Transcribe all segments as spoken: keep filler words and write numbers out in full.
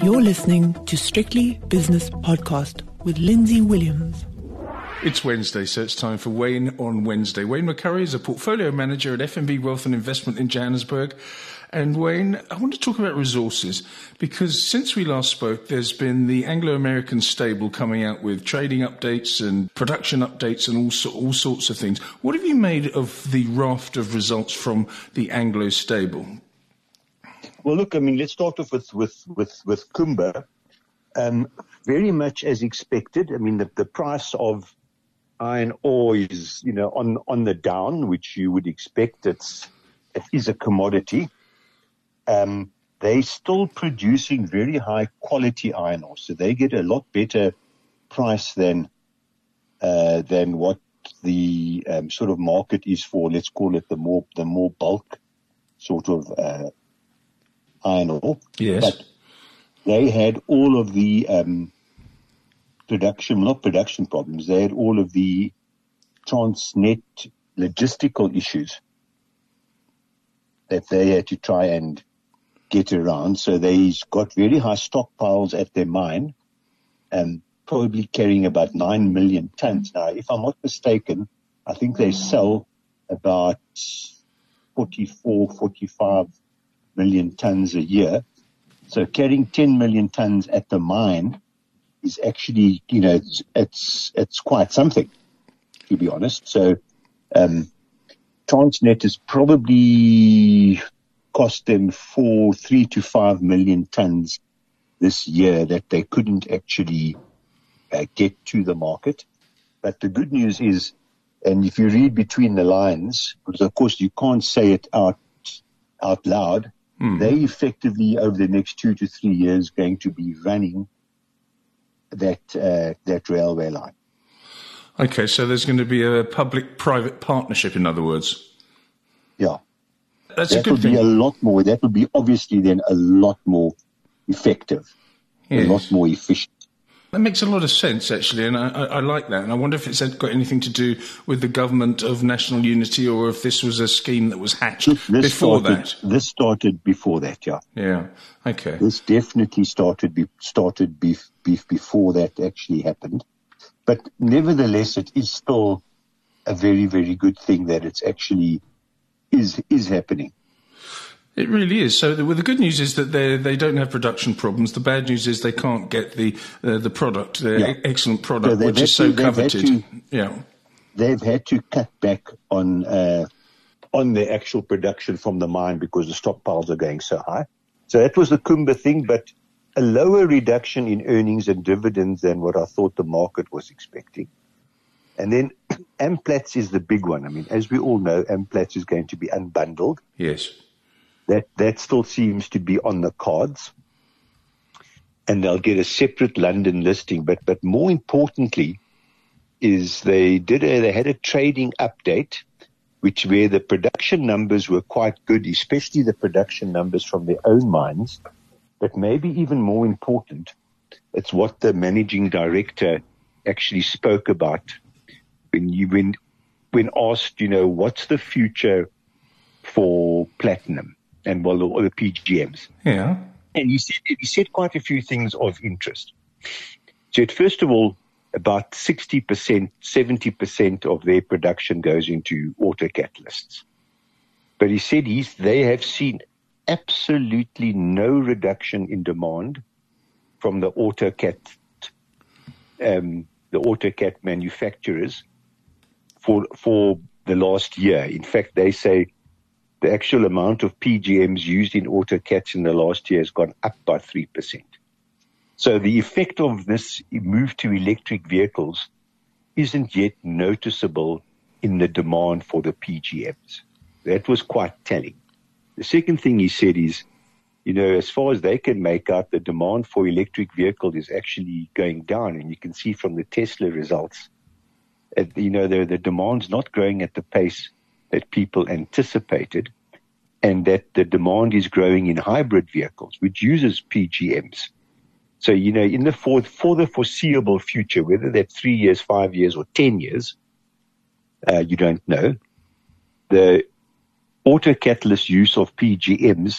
You're listening to Strictly Business Podcast with Lindsay Williams. It's Wednesday, so it's time for Wayne on Wednesday. Wayne McCurry is a portfolio manager at F N B Wealth and Investment in Johannesburg. And Wayne, I want to talk about resources because since we last spoke, there's been the Anglo-American stable coming out with trading updates and production updates and all, so, all sorts of things. What have you made of the raft of results from the Anglo stable? Well, look, I mean, let's start off with, with, with, with Kumba. Um, very much as expected. I mean, the, the price of iron ore is, you know, on, on the down, which you would expect. It's, it is a commodity. Um, they're still producing very high quality iron ore. So they get a lot better price than, uh, than what the, um, sort of market is for, let's call it the more, the more bulk sort of, uh, iron ore. Yes. But they had all of the um, production, not production problems, they had all of the Transnet logistical issues that they had to try and get around. So they've got very high stockpiles at their mine, and probably carrying about nine million tons. Now, if I'm not mistaken, I think they sell about forty-four, forty-five million tons a year. So carrying ten million tons at the mine is actually, you know, it's, it's, it's quite something, to be honest. So, um, Transnet has probably cost them four, three to five million tons this year that they couldn't actually uh, get to the market. But the good news is, and if you read between the lines, because of course you can't say it out, out loud, Mm-hmm. They effectively, over the next two to three years, going to be running that uh, that railway line. Okay, so there's going to be a public-private partnership, in other words. Yeah, that's that a good would thing. be a lot more. That would be obviously then a lot more effective, yes. a lot more efficient. That makes a lot of sense, actually, and I, I, I like that. And I wonder if it's got anything to do with the government of national unity, or if this was a scheme that was hatched this before started, that. This started before that, yeah. Yeah. Okay. This definitely started be, started be, be, before that actually happened, but nevertheless, it is still a very, very good thing that it's actually is is happening. It really is. So the, well, the good news is that they they don't have production problems. The bad news is they can't get the uh, the product, the yeah. excellent product, so which is so to, coveted. To, yeah, they've had to cut back on uh, on the actual production from the mine because the stockpiles are going so high. So that was the Kumba thing, but a lower reduction in earnings and dividends than what I thought the market was expecting. And then Amplats is the big one. I mean, as we all know, Amplats is going to be unbundled. Yes. That that still seems to be on the cards, and they'll get a separate London listing. But but more importantly, is they did a, they had a trading update, which where the production numbers were quite good, especially the production numbers from their own mines. But maybe even more important, it's what the managing director actually spoke about when you when when asked, you know, what's the future for platinum? And well, the, the P G Ms. Yeah. And he said, he said quite a few things of interest. So first of all, about sixty percent, seventy percent of their production goes into auto catalysts. But he said he's, they have seen absolutely no reduction in demand from the auto cat, um, the auto cat manufacturers for, for the last year. In fact, they say the actual amount of P G Ms used in auto cats in the last year has gone up by three percent. So the effect of this move to electric vehicles isn't yet noticeable in the demand for the P G Ms. That was quite telling. The second thing he said is, you know, as far as they can make out, the demand for electric vehicles is actually going down. And you can see from the Tesla results, uh, you know, the, the demand's not growing at the pace that people anticipated, and that the demand is growing in hybrid vehicles, which uses P G Ms. So, you know, in the for, for the foreseeable future, whether that's three years, five years, or ten years, uh, you don't know, the auto catalyst use of P G Ms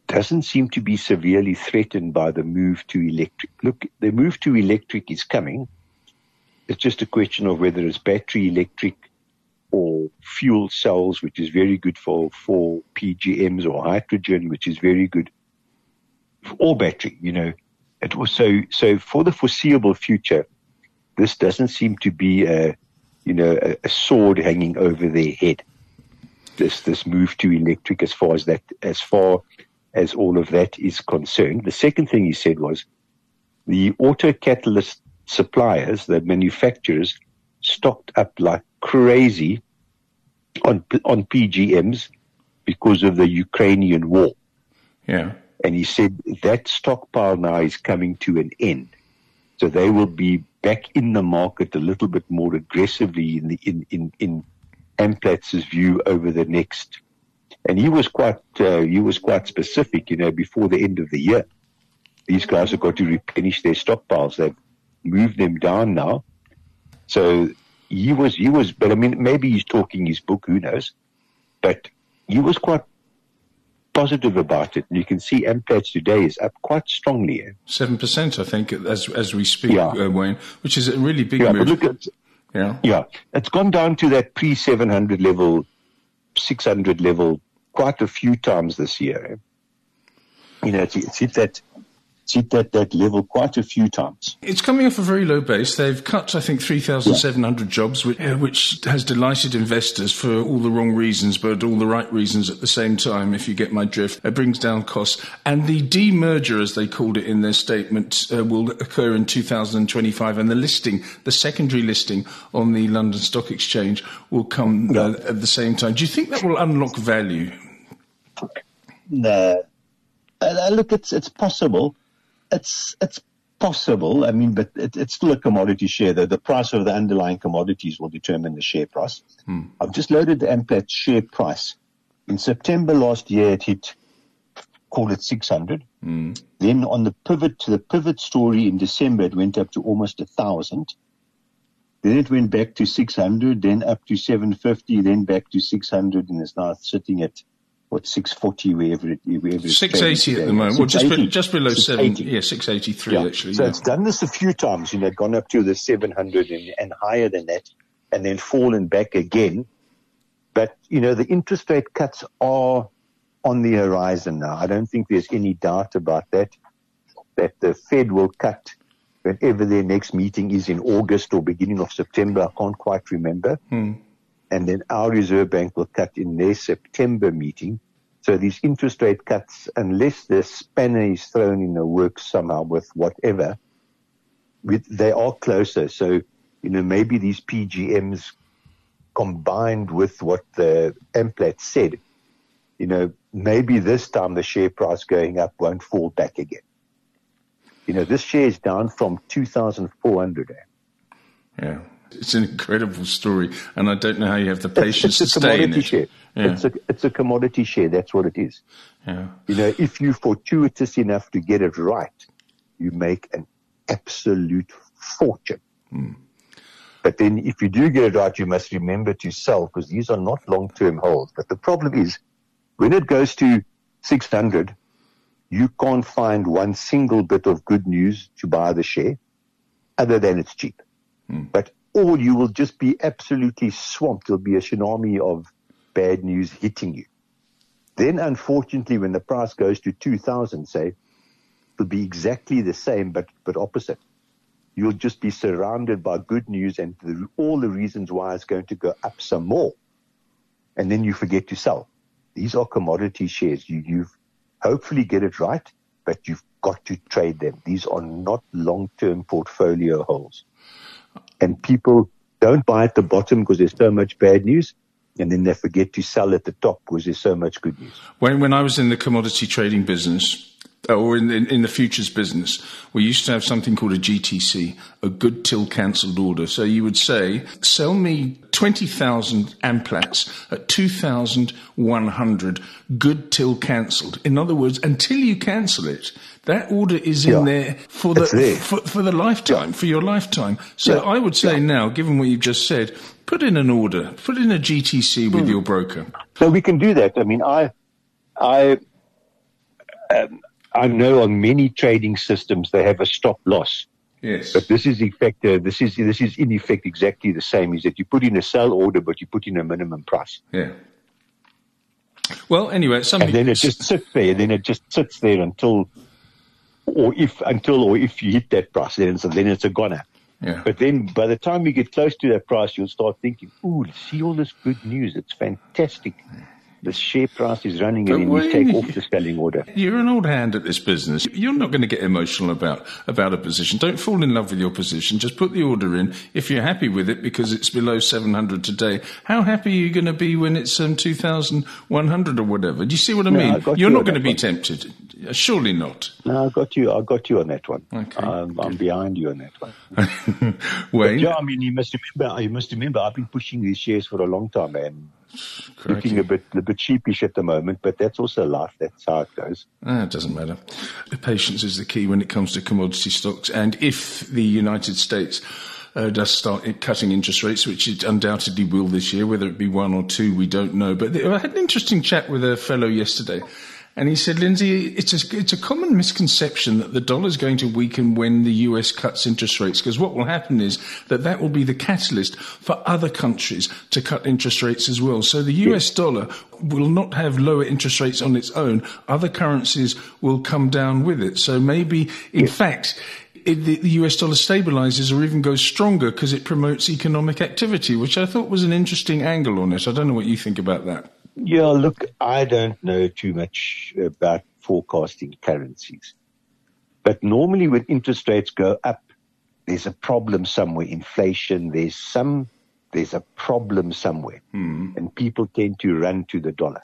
doesn't seem to be severely threatened by the move to electric. Look, the move to electric is coming. It's just a question of whether it's battery electric or fuel cells, which is very good for, for P G Ms, or hydrogen, which is very good, or battery, you know. It was so, so for the foreseeable future, this doesn't seem to be a, you know, a, a sword hanging over their head. This, this move to electric, as far as that, as far as all of that is concerned. The second thing he said was the auto catalyst suppliers, the manufacturers, stocked up like crazy on on P G Ms because of the Ukrainian war. Yeah. And he said that stockpile now is coming to an end. So they will be back in the market a little bit more aggressively in the, in, in, in Amplatz's view over the next. And he was quite, uh, he was quite specific, you know, before the end of the year. These guys have got to replenish their stockpiles. They've moved them down now. So he was, he was, but I mean, maybe he's talking his book, who knows? But he was quite positive about it. And you can see Amplatz today is up quite strongly. Eh? seven percent, I think, as as we speak, yeah. uh, Wayne, which is a really big yeah, move. But look at, yeah. yeah, it's gone down to that pre seven hundred level, six hundred level quite a few times this year. Eh? You know, it's, it's hit that It's hit that, that level quite a few times. It's coming off a very low base. They've cut, I think, three thousand seven hundred yeah. jobs, which, uh, which has delighted investors for all the wrong reasons, but all the right reasons at the same time, if you get my drift. It brings down costs. And the demerger, as they called it in their statement, uh, will occur in two thousand twenty-five, and the listing, the secondary listing on the London Stock Exchange, will come uh, yeah. at the same time. Do you think that will unlock value? No. Uh, look, it's it's possible. It's it's possible. I mean, but it, it's still a commodity share. The, the price of the underlying commodities will determine the share price. Hmm. I've just loaded the Amplatt share price. In September last year, it hit, call it six hundred. Hmm. Then on the pivot to the pivot story in December, it went up to almost a thousand. Then it went back to six hundred, then up to seven fifty, then back to six hundred, and is now sitting at what, six forty, wherever it, wherever it's six eighty at the moment. Well, just, be, just below seven. Yeah, six eighty-three yeah. actually. So yeah. it's done this a few times, you know, gone up to the seven hundred and, and higher than that, and then fallen back again. But, you know, the interest rate cuts are on the horizon now. I don't think there's any doubt about that, that the Fed will cut whenever their next meeting is in August or beginning of September. I can't quite remember. Hmm. And then our Reserve Bank will cut in their September meeting. So these interest rate cuts, unless the spanner is thrown in the works somehow with whatever, with, they are closer. So, you know, maybe these P G Ms combined with what the Amplatt said, you know, maybe this time the share price going up won't fall back again. You know, this share is down from two thousand four hundred. Yeah. It's an incredible story, and I don't know how you have the patience it's, it's to stay in it. Share. Yeah. It's a it's a commodity share. That's what it is. Yeah. You know, if you're fortuitous enough to get it right, you make an absolute fortune. Mm. But then, if you do get it right, you must remember to sell, because these are not long-term holds. But the problem is, when it goes to six hundred, you can't find one single bit of good news to buy the share, other than it's cheap. Mm. But or you will just be absolutely swamped. There'll be a tsunami of bad news hitting you. Then, unfortunately, when the price goes to two thousand, say, it'll be exactly the same, but, but opposite. You'll just be surrounded by good news and the, all the reasons why it's going to go up some more. And then you forget to sell. These are commodity shares. You, you've hopefully get it right, but you've got to trade them. These are not long-term portfolio holds. And people don't buy at the bottom because there's so much bad news, and then they forget to sell at the top because there's so much good news. When when I was in the commodity trading business, or in, in, in the futures business, we used to have something called a G T C, a good till cancelled order. So you would say, sell me twenty thousand Amplatts at two thousand one hundred, good till cancelled. In other words, until you cancel it, that order is in yeah, there for the for, for the lifetime, yeah. for your lifetime. So yeah, I would say yeah. now, given what you've just said, put in an order, put in a G T C with mm. your broker. So we can do that. I mean, I, I, um, I know on many trading systems they have a stop loss. Yes. But this is effect. Uh, this is this is in effect exactly the same. Is that you put in a sell order, but you put in a minimum price. Yeah. Well, anyway, somebody... and then it just sits there. And then it just sits there until, or if until or if you hit that price, then it's, then it's a goner. Yeah. But then by the time you get close to that price, you'll start thinking, "Ooh, see all this good news. It's fantastic. The share price is running, But and then you take off the selling order." You're an old hand at this business. You're not going to get emotional about, about a position. Don't fall in love with your position. Just put the order in. If you're happy with it because it's below seven hundred today, how happy are you going to be when it's um, two thousand one hundred or whatever? Do you see what I No, mean? I got You're you not on going to that be one. tempted. Surely not. No, I got you. I got you on that one. Okay, I'm, I'm behind you on that one. Wayne? Yeah, I mean, you must remember. You must remember. I've been pushing these shares for a long time, man. Crikey. Looking a bit, a bit sheepish at the moment, but that's also life. That's how it goes. Ah, it doesn't matter. Patience is the key when it comes to commodity stocks. And if the United States uh, does start cutting interest rates, which it undoubtedly will this year, whether it be one or two, we don't know. But I had an interesting chat with a fellow yesterday. And he said, Lindsay, it's a, it's a common misconception that the dollar is going to weaken when the U S cuts interest rates, because what will happen is that that will be the catalyst for other countries to cut interest rates as well. So the U S dollar will not have lower interest rates on its own. Other currencies will come down with it. So maybe, in yes. fact, It, the, the U S dollar stabilizes or even goes stronger because it promotes economic activity, which I thought was an interesting angle on it. I don't know what you think about that. Yeah, look, I don't know too much about forecasting currencies. But normally when interest rates go up, there's a problem somewhere. Inflation, there's some, there's a problem somewhere. Hmm. And people tend to run to the dollar.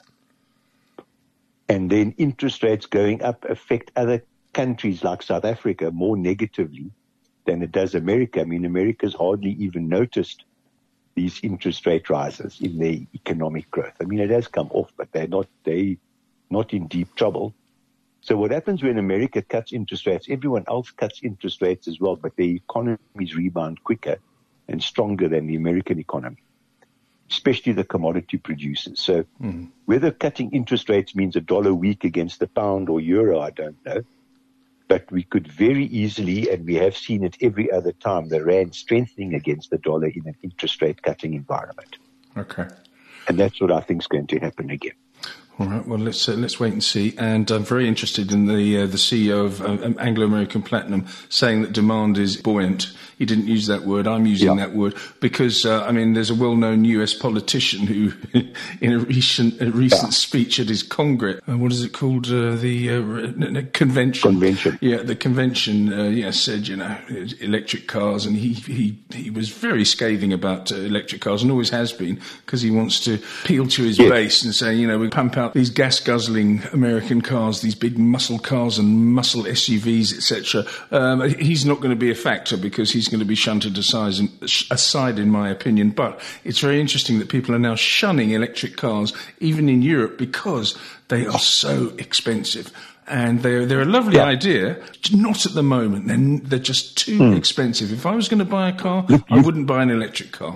And then interest rates going up affect other countries like South Africa more negatively than it does America. I mean, America's hardly even noticed these interest rate rises in their economic growth. I mean, it has come off, but they're not, they not in deep trouble. So what happens when America cuts interest rates, everyone else cuts interest rates as well, but their economies rebound quicker and stronger than the American economy, especially the commodity producers. So mm. whether cutting interest rates means a dollar weak against the pound or euro, I don't know. But we could very easily, and we have seen it every other time, the rand strengthening against the dollar in an interest rate cutting environment. Okay. And that's what I think is going to happen again. All right. Well, let's uh, let's wait and see. And I'm very interested in the uh, the C E O of um, Anglo American Platinum saying that demand is buoyant. He didn't use that word. I'm using yeah. that word because uh, I mean, there's a well-known U S politician who, in a recent a recent yeah. speech at his Congress, uh, what is it called, uh, the uh, convention? Convention. Yeah, the convention. Uh, yeah, said you know electric cars, and he he he was very scathing about uh, electric cars, and always has been, because he wants to appeal to his yes. base and say, you know, we pump out these gas-guzzling American cars, these big muscle cars and muscle S U Vs, et cetera. Um, he's not going to be a factor because he's going to be shunted aside, aside, in my opinion. But it's very interesting that people are now shunning electric cars, even in Europe, because they are so expensive. And they're, they're a lovely yeah. idea, not at the moment. They're, they're just too mm. expensive. If I was going to buy a car, Look, I wouldn't buy an electric car.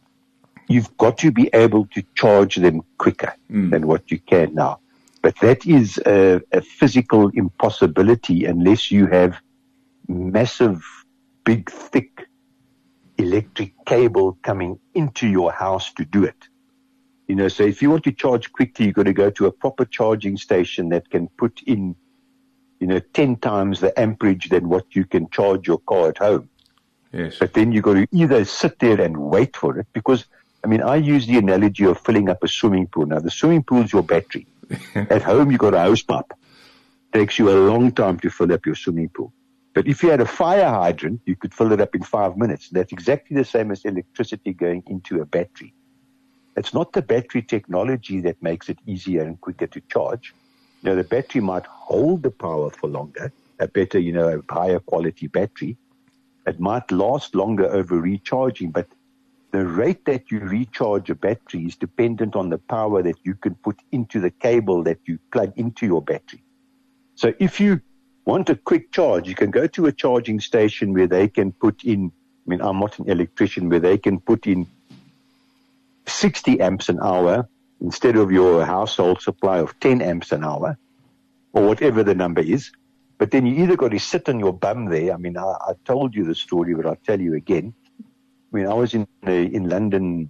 You've got to be able to charge them quicker mm. than what you can now. But that is a, a physical impossibility unless you have massive, big, thick electric cable coming into your house to do it. You know, so if you want to charge quickly, you've got to go to a proper charging station that can put in, you know, ten times the amperage than what you can charge your car at home. Yes. But then you've got to either sit there and wait for it, because I mean, I use the analogy of filling up a swimming pool. Now, the swimming pool is your battery. At home, you've got a hose pump. It takes you a long time to fill up your swimming pool. But if you had a fire hydrant, you could fill it up in five minutes. That's exactly the same as electricity going into a battery. It's not the battery technology that makes it easier and quicker to charge. You know, the battery might hold the power for longer, a better, you know, a higher quality battery. It might last longer over recharging, but the rate that you recharge a battery is dependent on the power that you can put into the cable that you plug into your battery. So if you want a quick charge, you can go to a charging station where they can put in, I mean, I'm not an electrician, where they can put in sixty amps an hour instead of your household supply of ten amps an hour. or whatever the number is. But then you either got to sit on your bum there. I mean, I, I told you the story, but I'll tell you again. When I was in uh, in London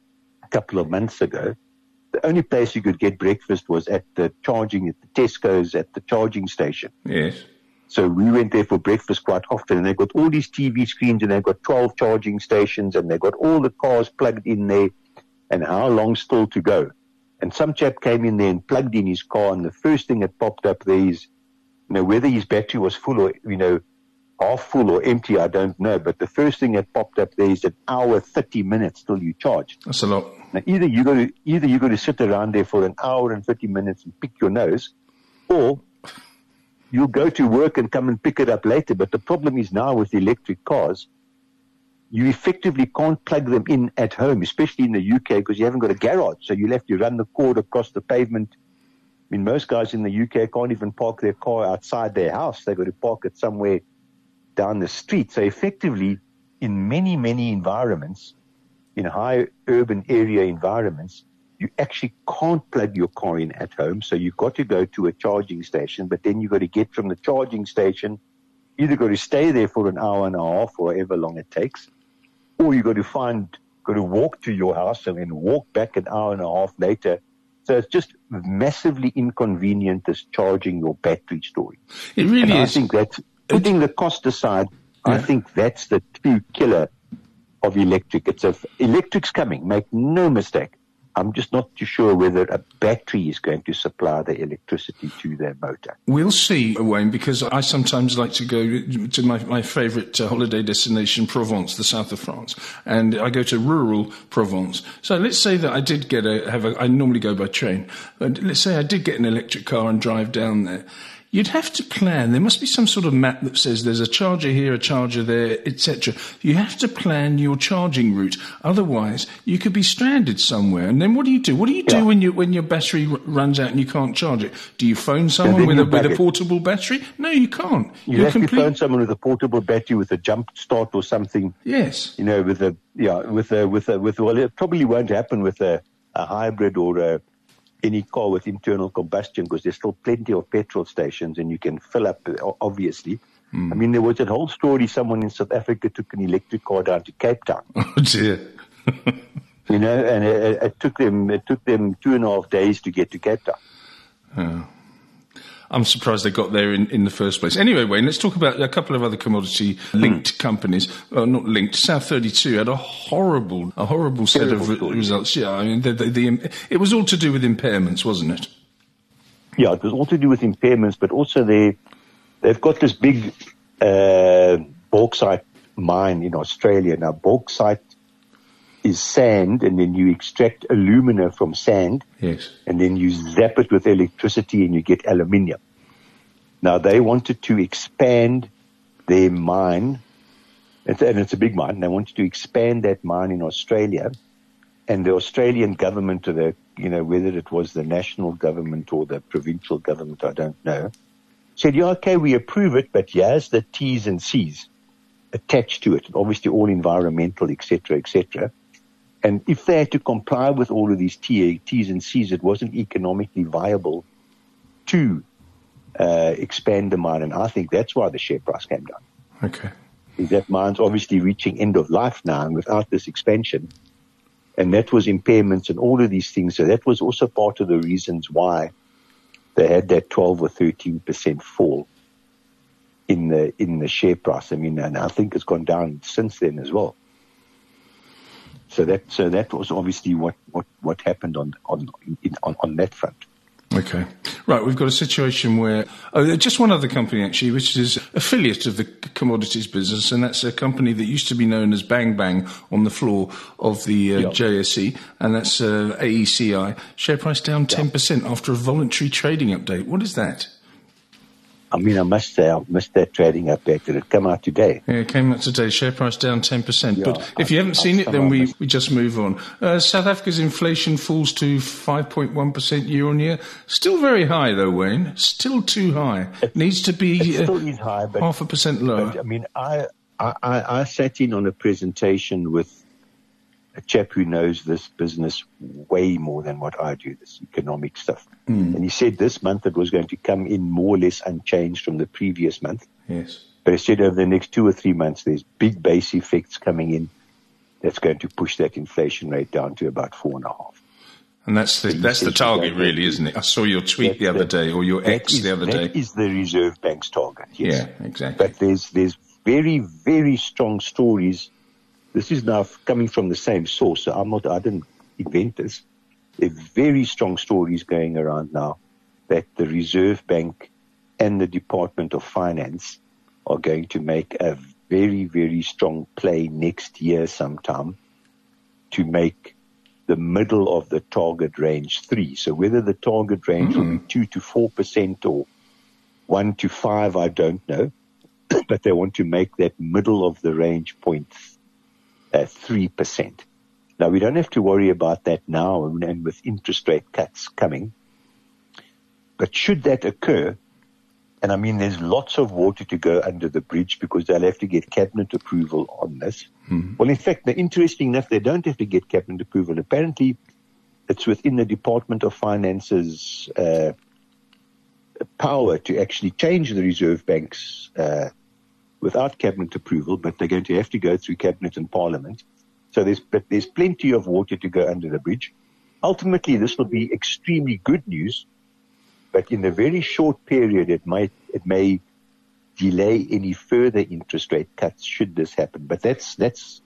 a couple of months ago, the only place you could get breakfast was at the charging, at the Tesco's, at the charging station. Yes. So we went there for breakfast quite often, and they've got all these T V screens, and they've got twelve charging stations, and they've got all the cars plugged in there, and how long still to go. And some chap came in there and plugged in his car, and the first thing that popped up there is, you know, whether his battery was full or, you know, half full or empty, I don't know. But the first thing that popped up there is an hour, thirty minutes till you charge. That's a lot. Now, either you're going to, either you're going to sit around there for an hour and thirty minutes and pick your nose, or you'll go to work and come and pick it up later. But the problem is now with electric cars, you effectively can't plug them in at home, especially in the U K, because you haven't got a garage. So you'll have to run the cord across the pavement. I mean, most guys in the U K can't even park their car outside their house. They've got to park it somewhere down the street. So effectively, in many, many environments, in high urban area environments, you actually can't plug your car in at home. So you've got to go to a charging station, but then you've got to get from the charging station, either got to stay there for an hour and a half or however long it takes, or you've got to find, got to walk to your house and then walk back an hour and a half later. So it's just massively inconvenient as charging your battery storage. It really and is. I think that's, putting the cost aside, yeah. I think that's the true killer of electric. It's a, electric's coming, make no mistake. I'm just not too sure whether a battery is going to supply the electricity to their motor. We'll see, Wayne, because I sometimes like to go to my, my favourite uh, holiday destination, Provence, the south of France, and I go to rural Provence. So let's say that I did get a, have a, I normally go by train, but let's say I did get an electric car and drive down there. You'd have to plan. There must be some sort of map that says there's a charger here, a charger there, et cetera. You have to plan your charging route. Otherwise, you could be stranded somewhere. And then what do you do? What do you yeah. do when you when your battery r- runs out and you can't charge it? Do you phone someone with a with a portable battery? No, you can't. You You're have complete... to phone someone with a portable battery with a jump start or something. Yes. You know, with a yeah, with a with a with well, it probably won't happen with a, a hybrid or a any car with internal combustion, because there's still plenty of petrol stations and you can fill up, obviously. Mm. I mean, there was that whole story, someone in South Africa took an electric car down to Cape Town. Oh, dear. You know, and it, it took them it took them two and a half days to get to Cape Town. Oh. I'm surprised they got there in, in the first place. Anyway, Wayne, let's talk about a couple of other commodity-linked mm. companies. Well, not linked. South thirty-two had a horrible, a horrible set Terrible of re- results. Yeah, I mean, the, the, the, it was all to do with impairments, wasn't it? Yeah, it was all to do with impairments, but also they, they've got this big uh, bauxite mine in Australia. Now, bauxite is sand, and then you extract alumina from sand. Yes. And then you zap it with electricity and you get aluminium. Now, they wanted to expand their mine, and it's a big mine. They wanted to expand that mine in Australia, and the Australian government, or the, you know, whether it was the national government or the provincial government, I don't know, said, yeah, okay, we approve it, but here's the T's and C's attached to it. Obviously all environmental, et cetera, et cetera. And if they had to comply with all of these T's and C's, it wasn't economically viable to uh, expand the mine. And I think that's why the share price came down. Okay. Is that mine's obviously reaching end of life now, and without this expansion. And that was impairments and all of these things. So that was also part of the reasons why they had that twelve or thirteen percent fall in the in the share price. I mean, and I think it's gone down since then as well. So that so that was obviously what, what, what happened on on, in, on on that front. Okay. Right, we've got a situation where, oh, just one other company actually, which is affiliate of the commodities business, and that's a company that used to be known as Bang Bang on the floor of the uh, yep. J S E, and that's uh, A E C I. Share price down ten percent yep. after a voluntary trading update. What is that? I mean, I must say, I missed that trading update. Did it come out today? Yeah, it came out today. Share price down ten percent. Yeah, but if I, you haven't I, seen I, it, then we, we just move on. Uh, South Africa's inflation falls to five point one percent year on year. Still very high, though, Wayne. Still too high. It needs to be it still is high, but, half a percent lower. But, I mean, I, I, I sat in on a presentation with a chap who knows this business way more than what I do, this economic stuff. Mm. And he said this month it was going to come in more or less unchanged from the previous month. Yes. But he said over the next two or three months, there's big base effects coming in that's going to push that inflation rate down to about four and a half. And that's the, that's the target, really, isn't it? I saw your tweet that, the other that, day, or your ex is, the other day. That is the Reserve Bank's target, yes. Yeah, exactly. But there's there's very, very strong stories. This is now coming from the same source, so I'm not, I didn't invent this. There are very strong stories going around now that the Reserve Bank and the Department of Finance are going to make a very, very strong play next year sometime to make the middle of the target range three. So whether the target range mm-hmm. will be two to four percent or one to five, I don't know. But they want to make that middle of the range point uh, three percent. Now we don't have to worry about that now and, and with interest rate cuts coming. But should that occur, and I mean there's lots of water to go under the bridge because they'll have to get cabinet approval on this. Mm-hmm. Well, in fact, interesting enough, they don't have to get cabinet approval. Apparently, it's within the Department of Finance's uh, power to actually change the Reserve Bank's uh, without cabinet approval, but they're going to have to go through cabinet and parliament. So there's, but there's plenty of water to go under the bridge. Ultimately, this will be extremely good news, but in a very short period, it might, it may delay any further interest rate cuts should this happen. But that's, that's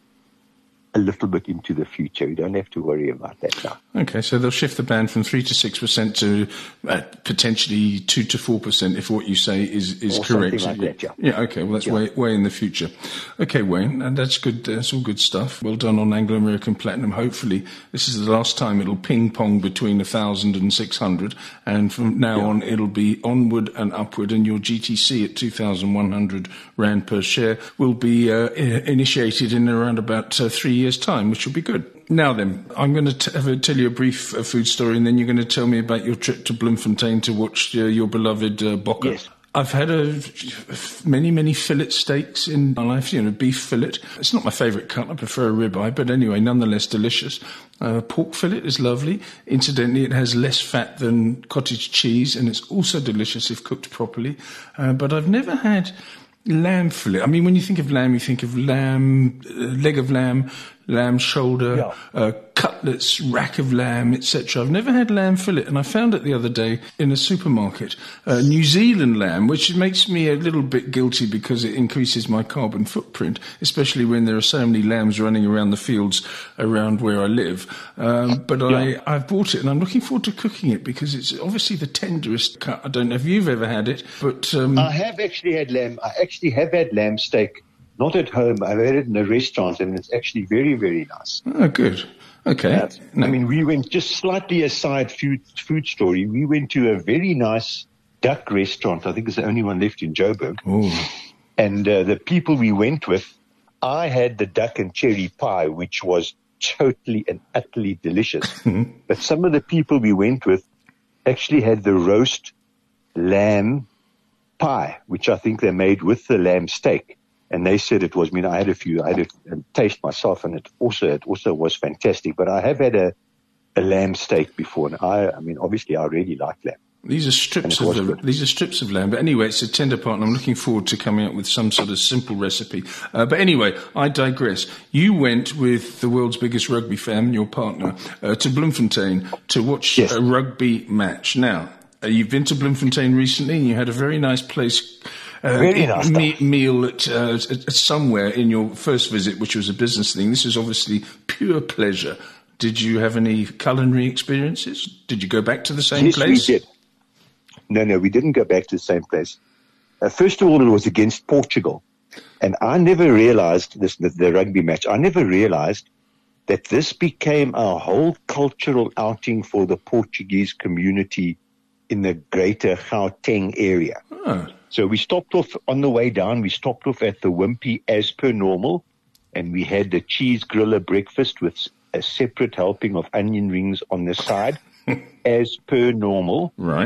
a little bit into the future. We don't have to worry about that now. Okay, so they'll shift the band from three to six percent to uh, potentially two to four percent if what you say is, is or correct. Something like that, yeah. Yeah, okay, well that's yeah. way way in the future. Okay, Wayne, and that's good. That's all good stuff. Well done on Anglo American Platinum. Hopefully, this is the last time it'll ping pong between a thousand and six hundred, and from now yeah. on it'll be onward and upward. And your G T C at two thousand one hundred rand per share will be uh, initiated in around about uh, three years' time, which will be good. Now then, I'm going to t- have a, tell you a brief uh, food story, and then you're going to tell me about your trip to Bloemfontein to watch uh, your beloved uh, Bokke. Yes. I've had a, many, many fillet steaks in my life, you know, beef fillet. It's not my favourite cut, I prefer a ribeye, but anyway, nonetheless delicious. Uh, pork fillet is lovely. Incidentally, it has less fat than cottage cheese, and it's also delicious if cooked properly. Uh, but I've never had lamb fillet. I mean, when you think of lamb, you think of lamb, uh, leg of lamb, lamb shoulder, yeah. uh, cutlets, rack of lamb, et cetera. I've never had lamb fillet, and I found it the other day in a supermarket. Uh, New Zealand lamb, which makes me a little bit guilty because it increases my carbon footprint, especially when there are so many lambs running around the fields around where I live. Um, but yeah. I, I've bought it, and I'm looking forward to cooking it because it's obviously the tenderest cut. I don't know if you've ever had it, but... Um, I have actually had lamb. I actually have had lamb steak. Not at home. I've had it in a restaurant, and it's actually very, very nice. Oh, good. Okay. Uh, no. I mean, we went, just slightly aside food, food story, we went to a very nice duck restaurant. I think it's the only one left in Joburg. Ooh. And uh, the people we went with, I had the duck and cherry pie, which was totally and utterly delicious. But some of the people we went with actually had the roast lamb pie, which I think they made with the lamb steak. And they said it was, I mean, I had a few, I had a, a taste myself, and it also, it also was fantastic. But I have had a, a lamb steak before, and I, I mean, obviously I really like lamb. These are strips of the, these are strips of lamb. But anyway, it's a tender part, and I'm looking forward to coming up with some sort of simple recipe. Uh, but anyway, I digress. You went with the world's biggest rugby fan, your partner, uh, to Bloemfontein to watch yes. a rugby match. Now, uh, you've been to Bloemfontein recently, and you had a very nice place. Uh, Really nice me- meal at, uh, at somewhere in your first visit, which was a business thing. This is obviously pure pleasure. Did you have any culinary experiences? Did you go back to the same yes, place? Yes, we did. No, no, we didn't go back to the same place. Uh, first of all, it was against Portugal. And I never realized this, the, the rugby match, I never realized that this became a whole cultural outing for the Portuguese community in the greater Gauteng area. Oh. So we stopped off on the way down. We stopped off at the Wimpy as per normal, and we had the cheese griller breakfast with a separate helping of onion rings on the side, as per normal. Right.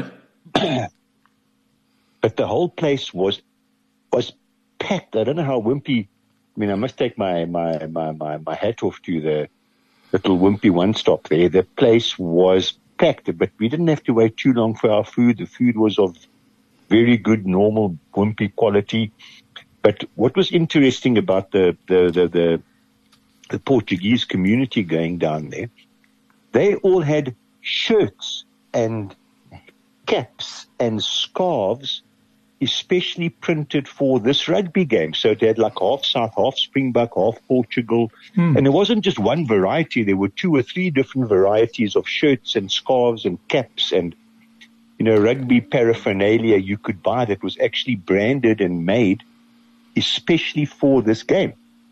But the whole place was was packed. I don't know how Wimpy. I mean, I must take my my my my, my hat off to the little wimpy one stop there. The place was packed, but we didn't have to wait too long for our food. The food was of very good, normal, wimpy quality. But what was interesting about the, the, the, the, the Portuguese community going down there, they all had shirts and caps and scarves especially printed for this rugby game. So they had like half South, half Springbok, half Portugal. Hmm. And it wasn't just one variety. There were two or three different varieties of shirts and scarves and caps and, you know, rugby paraphernalia you could buy that was actually branded and made especially for this game.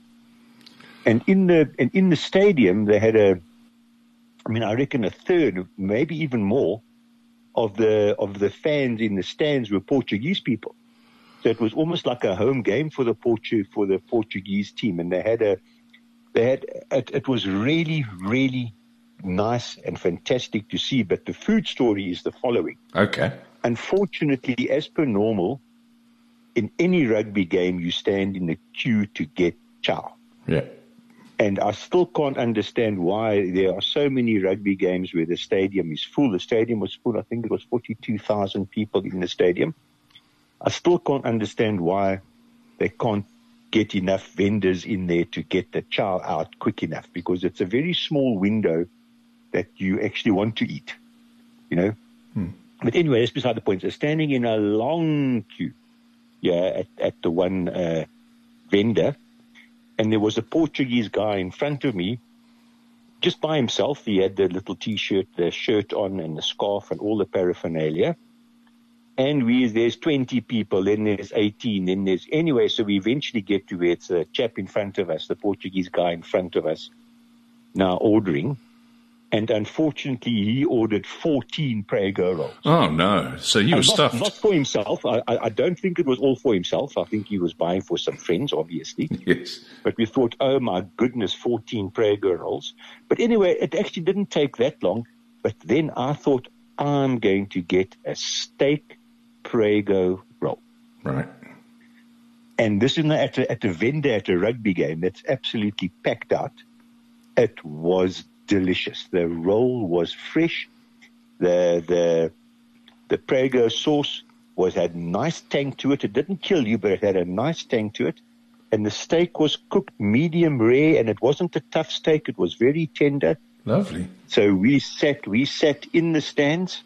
And in the, and in the stadium, they had a, I mean, I reckon a third, maybe even more, of the of the fans in the stands were Portuguese people. So it was almost like a home game for the Portu for the Portuguese team, and they had a they had it, it was really really nice and fantastic to see. But the food story is the following. Okay. Unfortunately, as per normal, in any rugby game, you stand in the queue to get chow. Yeah. And I still can't understand why there are so many rugby games where the stadium is full. The stadium was full. I think it was forty-two thousand people in the stadium. I still can't understand why they can't get enough vendors in there to get the chow out quick enough, because it's a very small window that you actually want to eat, you know. Hmm. But anyway, that's beside the point. So standing in a long queue, yeah, at, at the one uh, vendor, and there was a Portuguese guy in front of me, just by himself. He had the little T-shirt, the shirt on, and the scarf, and all the paraphernalia. And we, there's twenty people, then there's eighteen, then there's, anyway, so we eventually get to where it's a chap in front of us, the Portuguese guy in front of us, now ordering. And unfortunately, he ordered fourteen Prego rolls. Oh, no. So you were not, stuffed. Not for himself. I, I, I don't think it was all for himself. I think he was buying for some friends, obviously. Yes. But we thought, oh, my goodness, fourteen Prego rolls. But anyway, it actually didn't take that long. But then I thought, I'm going to get a steak Prego roll. Right. And this is at a, at a vendor at a rugby game that's absolutely packed out. It was delicious. The roll was fresh. The the the Prego sauce was had nice tang to it. It didn't kill you, but it had a nice tang to it. And the steak was cooked medium rare, and it wasn't a tough steak. It was very tender. Lovely. So we sat we sat in the stands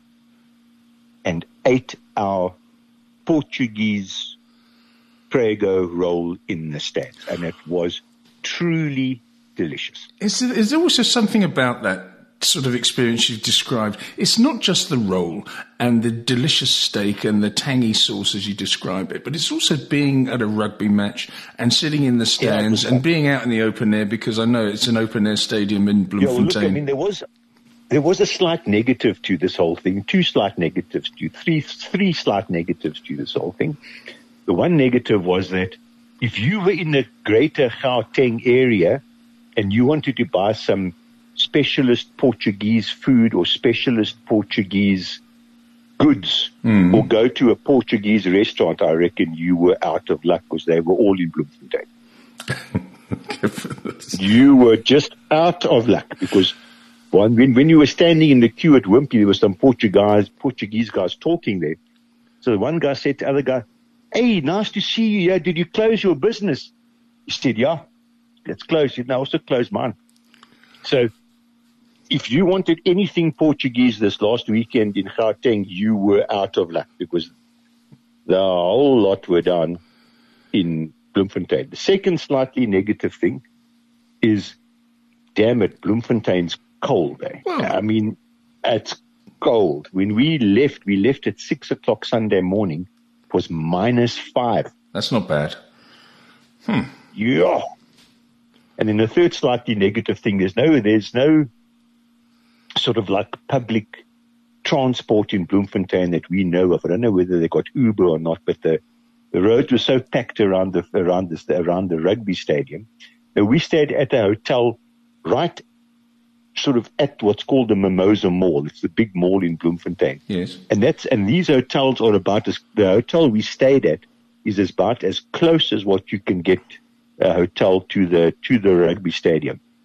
and ate our Portuguese Prego roll in the stands, and it was truly delicious. Is there, is there also something about that sort of experience you've described? It's not just the roll and the delicious steak and the tangy sauce as you describe it, but it's also being at a rugby match and sitting in the stands yeah, and being out in the open air, because I know it's an open air stadium in Bloemfontein. Yeah, well, look, I mean, there was there was a slight negative to this whole thing, two slight negatives to three three slight negatives to this whole thing. The one negative was that if you were in the greater Gauteng area and you wanted to buy some specialist Portuguese food or specialist Portuguese goods mm. or go to a Portuguese restaurant, I reckon you were out of luck, because they were all in Bloemfontein. You were just out of luck, because when, when you were standing in the queue at Wimpy, there were some Portuguese, Portuguese guys talking there. So one guy said to the other guy, "Hey, nice to see you. Yeah, did you close your business?" He said, "Yeah, it's closed." He said, "No, I also closed mine." So if you wanted anything Portuguese this last weekend in Gauteng, you were out of luck, because the whole lot were down in Bloemfontein. The second slightly negative thing is, damn it, Bloemfontein's cold. Eh? Well, I mean, it's cold. When we left, we left at six o'clock Sunday morning. It was minus five. That's not bad. Hmm. Yeah. And then the third slightly negative thing, there's no, there's no sort of like public transport in Bloemfontein that we know of. I don't know whether they got Uber or not, but the, the roads were so packed around the, around the, around the rugby stadium. Now, we stayed at a hotel right sort of at what's called the Mimosa Mall. It's the big mall in Bloemfontein. Yes. And that's, and these hotels are about as, the hotel we stayed at is about as close as what you can get a hotel to the, to the rugby stadium.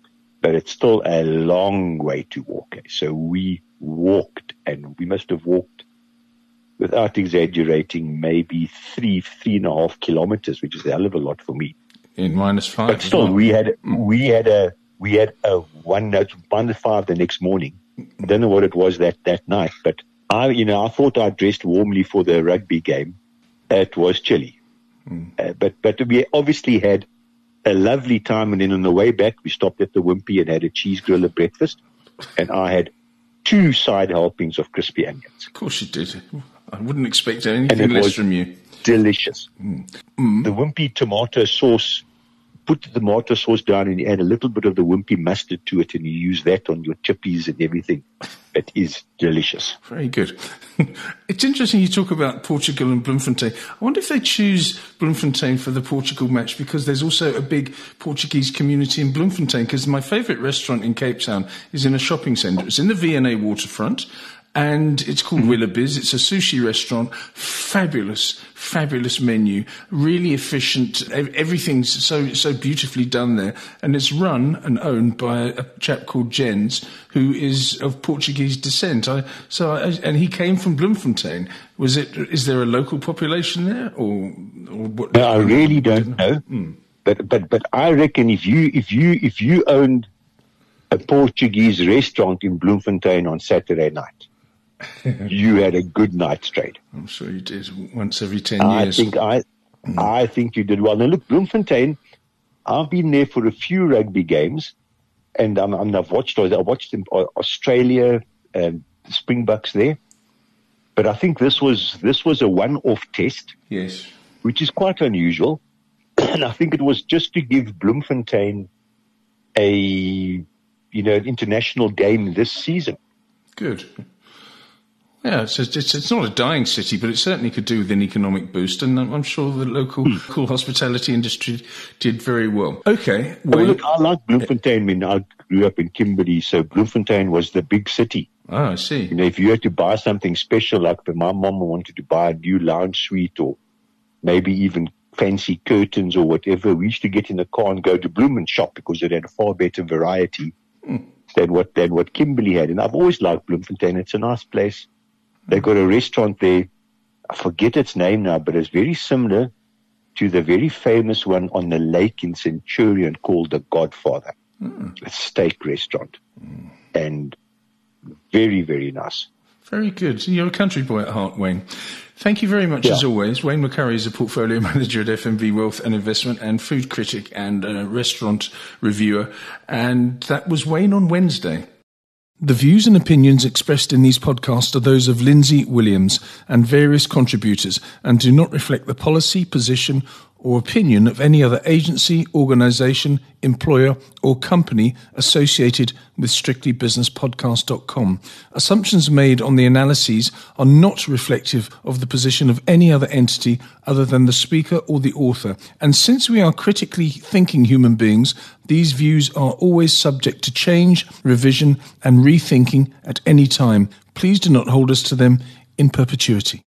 but it's still a long way to walk. So we walked, and we must have walked, without exaggerating, maybe three, three and a half kilometers, which is a hell of a lot for me. In minus five. But still, we had we had a we had a one note minus five the next morning. I don't know what it was that, that night, but I you know I thought I dressed warmly for the rugby game. It was chilly, mm. uh, but but we obviously had a lovely time. And then on the way back, we stopped at the Wimpy and had a cheese griller breakfast, and I had two side helpings of crispy onions. Of course you did. I wouldn't expect anything less from you. Delicious. Mm. Mm. The Wimpy tomato sauce, put the tomato sauce down and you add a little bit of the Wimpy mustard to it, and you use that on your chippies and everything. It is delicious. Very good. It's interesting you talk about Portugal and Bloemfontein. I wonder if they choose Bloemfontein for the Portugal match because there's also a big Portuguese community in Bloemfontein, because my favourite restaurant in Cape Town is in a shopping centre. It's in the V and A waterfront. And it's called Willoughby's. It's a sushi restaurant. Fabulous, fabulous menu. Really efficient. Everything's so so beautifully done there. And it's run and owned by a chap called Jens, who is of Portuguese descent. I, so, I, and he came from Bloemfontein. Was it? Is there a local population there, or, or what? No, I really don't know. Mm. But but but I reckon if you if you if you owned a Portuguese restaurant in Bloemfontein on Saturday night, you had a good night's trade. I'm sure you did once every ten I years. Think I mm. I think you did well. Now look, Bloemfontein, I've been there for a few rugby games, and, um, and I've watched I watched them, Australia, um, the Springboks there. But I think this was this was a one-off test. Yes, which is quite unusual. And I think it was just to give Bloemfontein a you know an international game this season. Good. Yeah, it's, it's it's not a dying city, but it certainly could do with an economic boost, and I'm sure the local mm. local hospitality industry did very well. Okay. Well, look, I like Bloemfontein. I mean, I grew up in Kimberley, so Bloemfontein was the big city. Oh, I see. You know, if you had to buy something special, like my mom wanted to buy a new lounge suite or maybe even fancy curtains or whatever, we used to get in the car and go to Bloemen shop because it had a far better variety mm. than what than what Kimberley had. And I've always liked Bloemfontein. It's a nice place. They've got a restaurant there. I forget its name now, but it's very similar to the very famous one on the lake in Centurion called The Godfather. Mm. A steak restaurant. Mm. And very, very nice. Very good. You're a country boy at heart, Wayne. Thank you very much, yeah. as always. Wayne McCurry is a portfolio manager at F N B Wealth and Investment and food critic and a restaurant reviewer. And that was Wayne on Wednesday. The views and opinions expressed in these podcasts are those of Lindsay Williams and various contributors and do not reflect the policy, position or opinion of any other agency, organisation, employer or company associated with strictly business podcast dot com. Assumptions made on the analyses are not reflective of the position of any other entity other than the speaker or the author. And since we are critically thinking human beings, these views are always subject to change, revision and rethinking at any time. Please do not hold us to them in perpetuity.